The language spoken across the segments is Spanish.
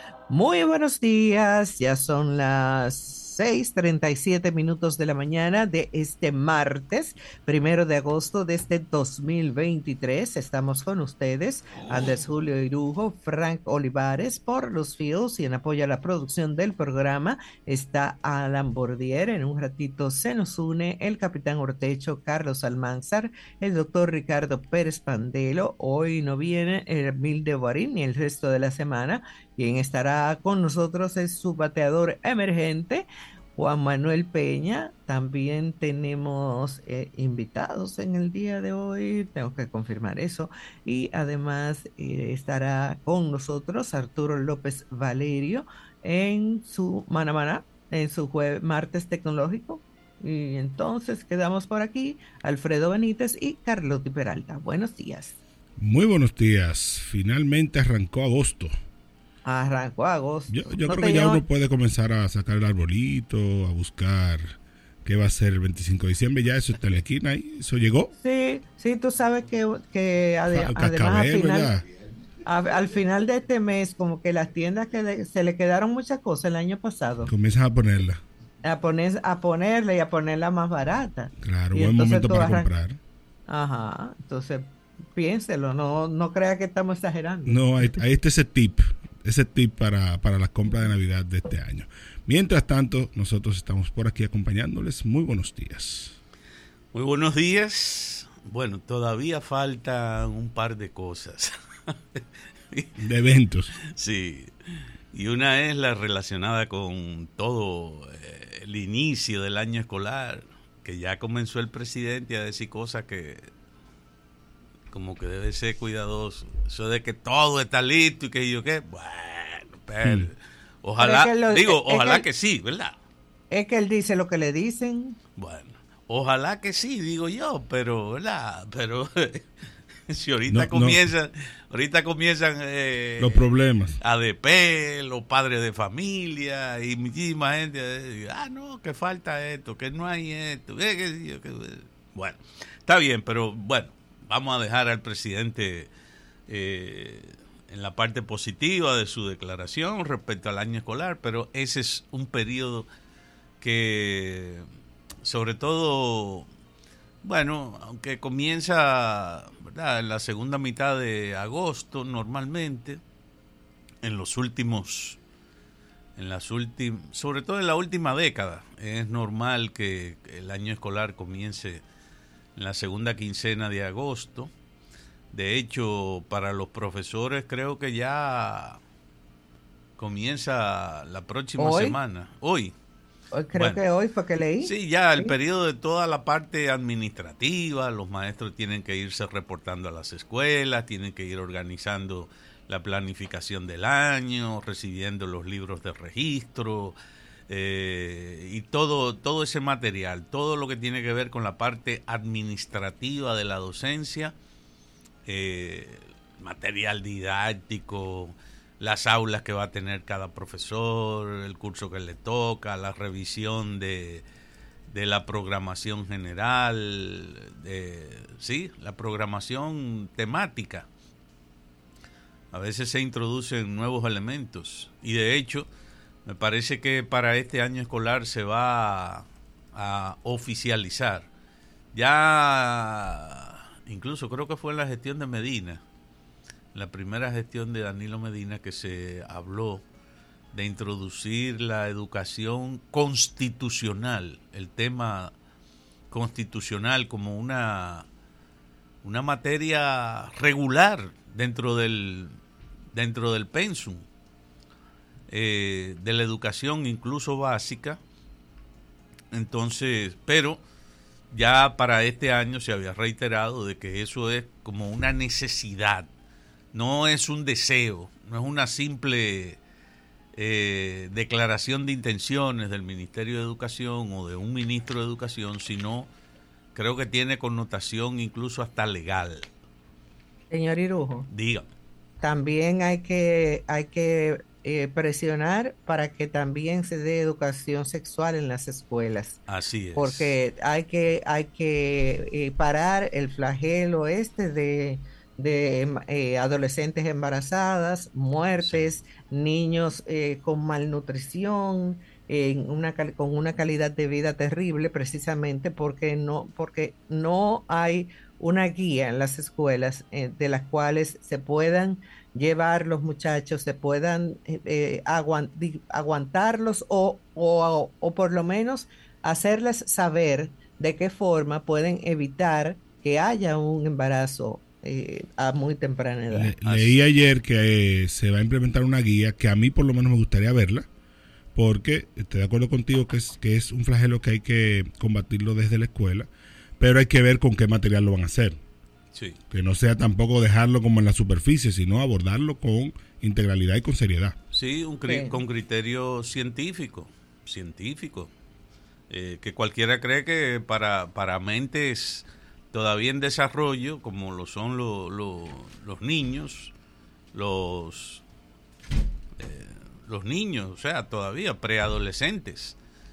Muy buenos días, ya son las 6:37 de la mañana de este martes, 1 de agosto de este 2023. Estamos con ustedes, Andrés Julio Irujo, Frank Olivares, por los fios y en apoyo a la producción del programa está Alan Bordier. En un ratito se nos une el capitán Ortecho, Carlos Almanzar, el doctor Ricardo Pérez Pandelo. Hoy no viene Emil de Boarín ni el resto de la semana. Quien estará con nosotros es su bateador emergente, Juan Manuel Peña. También tenemos invitados en el día de hoy, tengo que confirmar eso. Y además estará con nosotros Arturo López Valerio en su Manamana, en su martes tecnológico. Y entonces quedamos por aquí, Alfredo Benítez y Carlos Peralta. Buenos días. Muy buenos días. Finalmente arrancó agosto. Arrancó agosto. Yo No creo que ya teníamos. uno puede comenzar a sacar el arbolito, a buscar qué va a ser el 25 de diciembre. Ya eso está en la esquina y eso llegó. Sí, sí, tú sabes que El además cascabel, ¿verdad? al final de este mes, como que las tiendas se le quedaron muchas cosas el año pasado, Comienzan a ponerla. a ponerla y a ponerla más barata. Claro, Y buen entonces momento tú para comprar. ajá, entonces piénselo, no crea que estamos exagerando. No, ahí está ese tip para las compras de Navidad de este año. Mientras tanto, nosotros estamos por aquí acompañándoles. Muy buenos días. Muy buenos días. Bueno, todavía faltan un par de cosas. De eventos. Sí, y una es la relacionada con todo el inicio del año escolar, que ya comenzó el presidente a decir cosas que como que debe ser cuidadoso. Eso de que todo está listo y que yo qué, bueno, pero Pero es ojalá, que ojalá que sí, ¿verdad? es que él dice lo que le dicen. Bueno, ojalá que sí, digo yo, pero, ¿verdad? Pero si ahorita comienzan Los problemas. ADP, los padres de familia y muchísima gente, no, que falta esto, que no hay esto, bueno, está bien, pero bueno, vamos a dejar al presidente en la parte positiva de su declaración respecto al año escolar, pero ese es un periodo que sobre todo, bueno, aunque comienza, ¿verdad?, en la segunda mitad de agosto normalmente, sobre todo en la última década, es normal que el año escolar comience en la segunda quincena de agosto. De hecho, para los profesores creo que ya comienza la próxima Hoy, semana. Hoy. creo Bueno, que hoy fue que leí. sí, ya el Sí. periodo de toda la parte administrativa, los maestros tienen que irse reportando a las escuelas, tienen que ir organizando la planificación del año, recibiendo los libros de registro y todo ese material, todo lo que tiene que ver con la parte administrativa de la docencia, material didáctico, las aulas que va a tener cada profesor, el curso que le toca, la revisión de la programación general, sí, la programación temática. A veces se introducen nuevos elementos y de hecho me parece que para este año escolar se va a oficializar. Ya incluso creo que fue en la gestión de Medina, la primera gestión de Danilo Medina, que se habló de introducir la educación constitucional, el tema constitucional como una materia regular dentro del pensum de la educación, incluso básica. Entonces, pero ya para este año se había reiterado de que eso es como una necesidad, no es un deseo, no es una simple declaración de intenciones del Ministerio de Educación o de un ministro de Educación, sino creo que tiene connotación incluso hasta legal. Señor Irujo, Diga. también hay que presionar para que también se dé educación sexual en las escuelas, Así es. porque hay que parar el flagelo este de adolescentes embarazadas, Sí. muertes, niños con malnutrición, con una calidad de vida terrible, precisamente porque no hay una guía en las escuelas de las cuales se puedan llevar los muchachos, se puedan aguantarlos o por lo menos hacerles saber de qué forma pueden evitar que haya un embarazo a muy temprana edad. Leí ayer que se va a implementar una guía que a mí por lo menos me gustaría verla, porque estoy de acuerdo contigo que es un flagelo que hay que combatirlo desde la escuela, pero hay que ver con qué material lo van a hacer. Sí. Que no sea tampoco dejarlo como en la superficie, sino abordarlo con integralidad y con seriedad. Sí, con criterio científico, que cualquiera cree que para mentes todavía en desarrollo, como lo son los niños, los niños, o sea, todavía preadolescentes,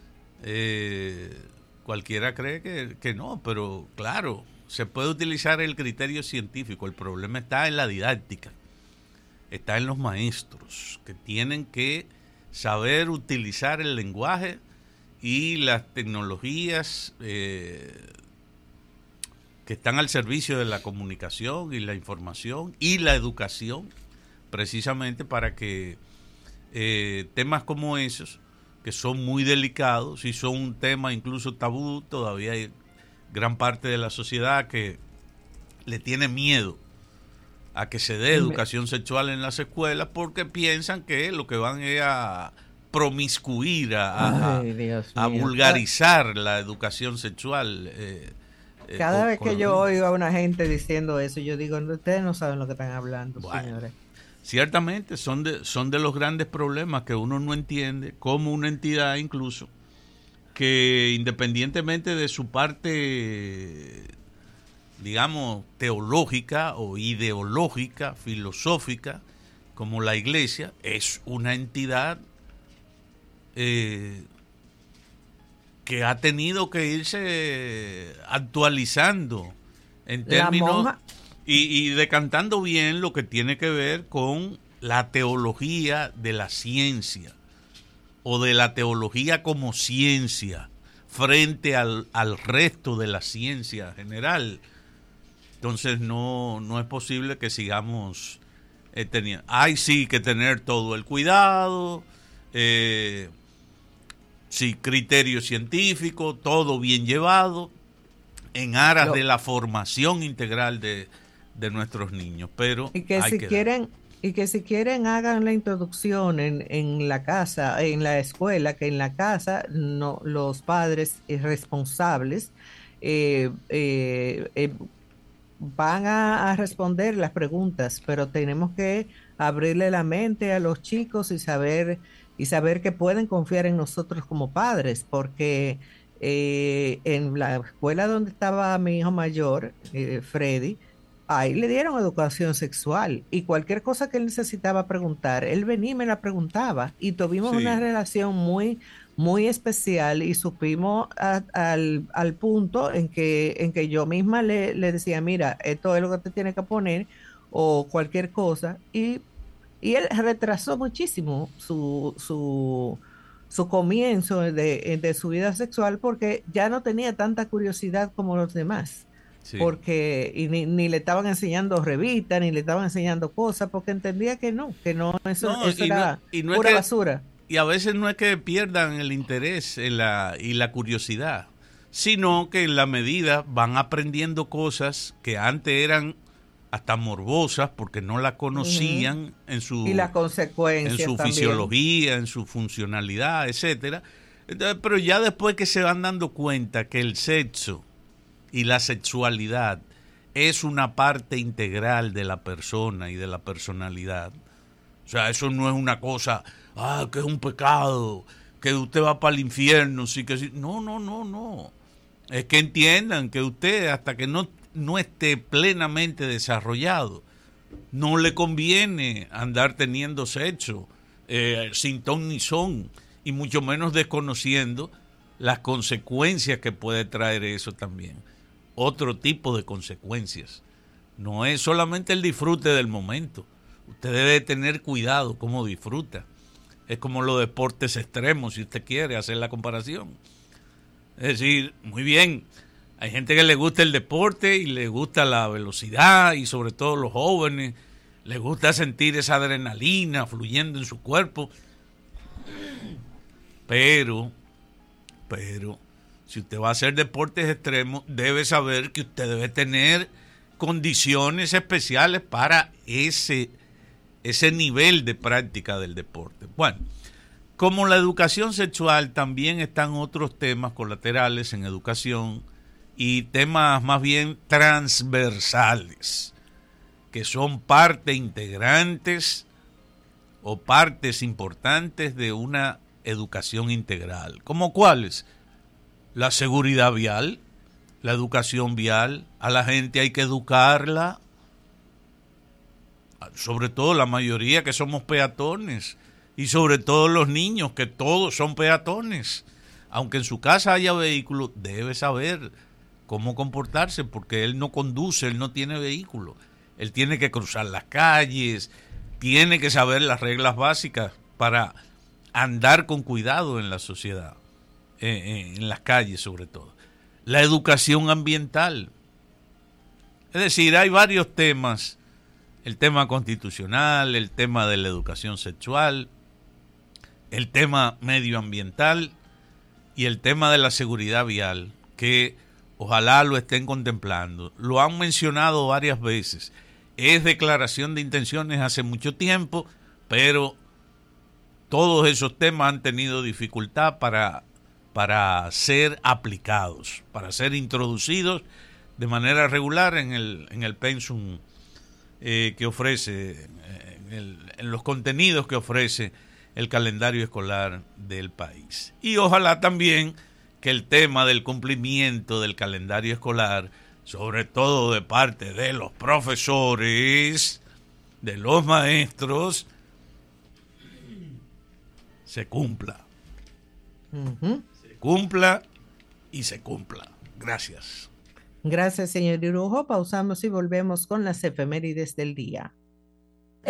cualquiera cree que no, pero claro, se puede utilizar el criterio científico. El problema está en la didáctica, está en los maestros, que tienen que saber utilizar el lenguaje y las tecnologías que están al servicio de la comunicación y la información y la educación, precisamente para que temas como esos, que son muy delicados y son un tema incluso tabú, todavía hay gran parte de la sociedad que le tiene miedo a que se dé educación sexual en las escuelas porque piensan que lo que van es a promiscuir, a vulgarizar la educación sexual. Cada vez que yo oigo a una gente diciendo eso, yo digo, ustedes no saben lo que están hablando, bueno, señores. Ciertamente son de los grandes problemas que uno no entiende, como una entidad incluso que independientemente de su parte, digamos, teológica o ideológica, filosófica, como la Iglesia, es una entidad que ha tenido que irse actualizando en términos y decantando bien lo que tiene que ver con la teología de la ciencia o de la teología como ciencia frente al resto de la ciencia general. Entonces no es posible que sigamos teniendo. Hay sí que tener todo el cuidado, sí, criterio científico, todo bien llevado, en aras de la formación integral de nuestros niños. Pero y que si quieren hagan la introducción en la casa, en la escuela, que en la casa no, los padres responsables van a responder las preguntas, pero tenemos que abrirle la mente a los chicos y saber que pueden confiar en nosotros como padres, porque en la escuela donde estaba mi hijo mayor, Freddy, ahí le dieron educación sexual y cualquier cosa que él necesitaba preguntar, él venía y me la preguntaba y tuvimos una relación muy, muy especial y supimos al punto en que yo misma le decía, mira, esto es lo que te tiene que poner o cualquier cosa y él retrasó muchísimo su comienzo de su vida sexual porque ya no tenía tanta curiosidad como los demás. Sí. Porque ni le estaban enseñando revistas, ni le estaban enseñando cosas, porque entendía que eso era pura basura. Y a veces no es que pierdan el interés y la curiosidad, sino que en la medida van aprendiendo cosas que antes eran hasta morbosas porque no la conocían en su, y las consecuencias en su también. Fisiología, en su funcionalidad, etcétera. Entonces, pero ya después que se van dando cuenta que el sexo y la sexualidad es una parte integral de la persona y de la personalidad. O sea, eso no es una cosa, que es un pecado, que usted va para el infierno, sí que sí. No. Es que entiendan que usted, hasta que no esté plenamente desarrollado, no le conviene andar teniendo sexo sin ton ni son, y mucho menos desconociendo las consecuencias que puede traer eso también. Otro tipo de consecuencias. No es solamente el disfrute del momento. usted debe tener cuidado cómo disfruta. Es como los deportes extremos, si usted quiere hacer la comparación. Es decir, muy bien, hay gente que le gusta el deporte y le gusta la velocidad, y sobre todo los jóvenes, les gusta sentir esa adrenalina fluyendo en su cuerpo. Pero, si usted va a hacer deportes extremos, debe saber que usted debe tener condiciones especiales para ese nivel de práctica del deporte. Bueno, como la educación sexual, también están otros temas colaterales en educación y temas más bien transversales, que son parte integrantes o partes importantes de una educación integral. ¿Cómo cuáles? La seguridad vial, la educación vial. A la gente hay que educarla, sobre todo la mayoría que somos peatones, y sobre todo los niños, que todos son peatones. Aunque en su casa haya vehículo, debe saber cómo comportarse, porque él no conduce, él no tiene vehículo. Él tiene que cruzar las calles, tiene que saber las reglas básicas para andar con cuidado en la sociedad, en las calles sobre todo. La educación ambiental. Es decir, hay varios temas: el tema constitucional, el tema de la educación sexual, el tema medioambiental y el tema de la seguridad vial, que ojalá lo estén contemplando. Lo han mencionado varias veces. Es declaración de intenciones hace mucho tiempo, pero todos esos temas han tenido dificultad para ser aplicados, para ser introducidos de manera regular en el pensum que ofrece, en los contenidos que ofrece el calendario escolar del país. Y ojalá también que el tema del cumplimiento del calendario escolar, sobre todo de parte de los profesores, de los maestros, se cumpla. Se cumpla y se cumpla. Gracias. Gracias, señor Irujo. Pausamos y volvemos con las efemérides del día.